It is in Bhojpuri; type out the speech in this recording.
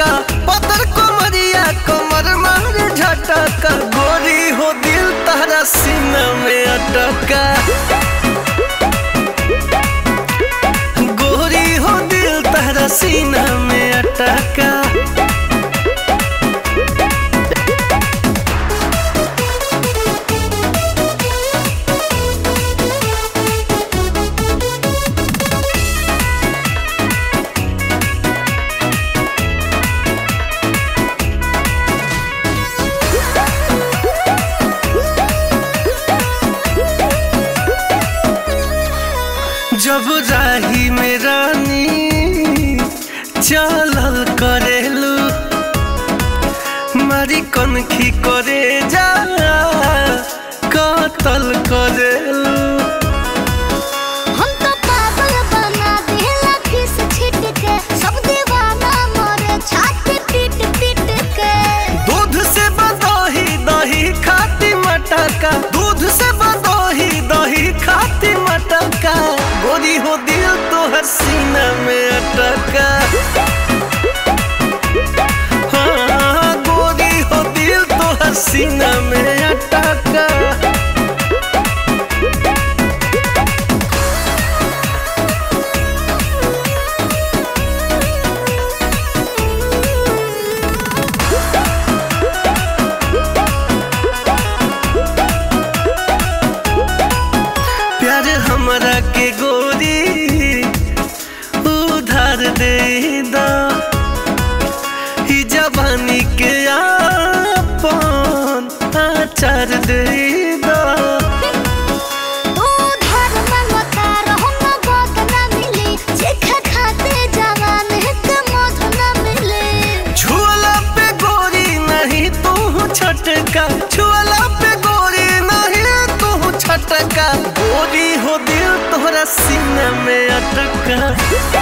मटका पतर कोमरिया कमर मारे झटका गोरी हो दिल तारा सीना में अटका गोरी हो दिल तारा सीना में अटका जब राही में रानी चलल करेलू मारी कनखी करे जा कतल करेलू हम तो पागल बना देला किस छिट के सब दीवाना मोरे छाती पीट पीट के दूध से बदोही दही खाती मटका दूध से बदोही दही खाती मटका गोरी हो दिल तोहर सीना में अटका हाँ गोरी हो दिल तोहर सीना में अटका प्यार हमरा के गोरी उधार दे दा ही जवानी के आपन आचार दे दा तू धर मंगता रहो न बदला मिली चिखा खाते जवान के मधु न मिले छुअला पे गोरी नहीं तू छटका छुअला पे गोरी नहीं तू छटका गोरी हो दिल तोहरा सीना में अटका